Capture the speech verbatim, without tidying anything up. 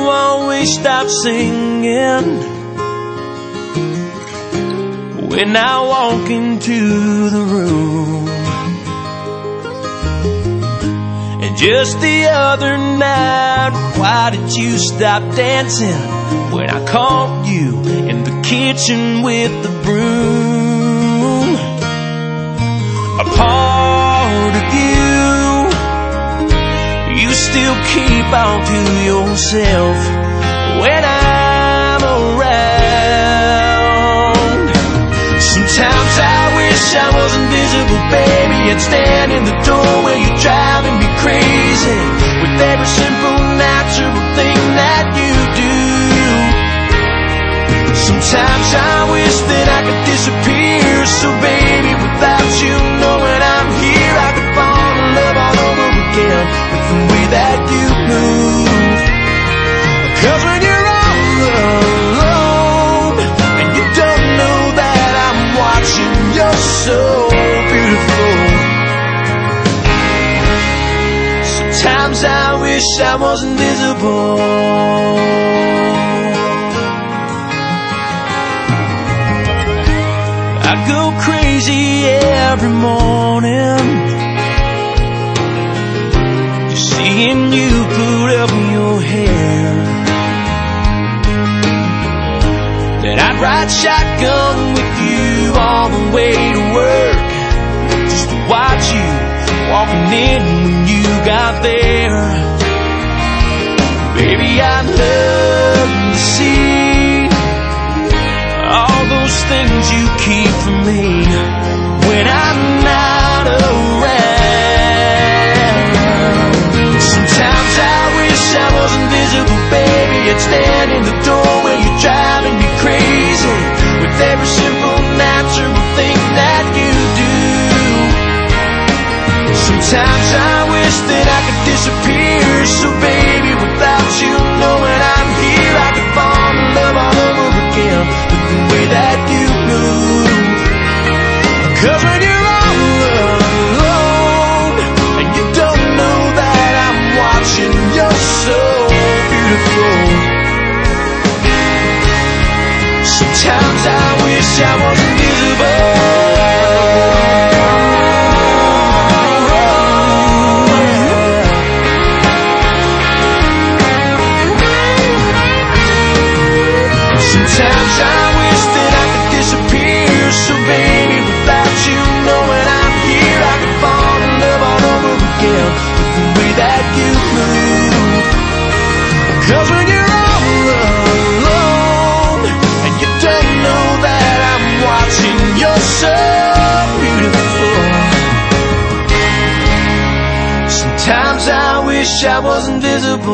always stop singing when I walk into the room. And just the other night, why did you stop dancing when I caught you in the kitchen with the broom? A part of you, you still keep on to yourself when I'm around. Sometimes I wish I was invisible, baby, and stand in the doorway. You're driving me crazy with every simple natural thing that you do. Sometimes I wish that I could disappear, so baby, without you knowing I'm here, I could fall in love all over again with the way that you move. 'Cause when you're all alone and you don't know that I'm watching, you're so beautiful. Sometimes I wish I was invisible. I go crazy every morning just seeing you put up your hair. Then I'd ride shotgun with you all the way to work just to watch you walking in when you got there. Baby, I'd love to see all those things you keep from me when I'm not around. Sometimes I wish I was invisible, baby, and stand in the doorway. You're driving me crazy with every simple natural thing that you do. Sometimes I wish that I could disappear, so baby, without you knowing I'm here, I could fall in love all over again with the way that you move. 'Cause when you're all alone and you don't know that I'm watching, you're so beautiful. Sometimes I wish I was invisible. Sometimes I wish that I could disappear, so baby, without you knowing I'm here, I could fall in love all over again with the way that you move. 'Cause when you're all alone and you don't know that I'm watching, you're so beautiful. Sometimes I wish I was invisible.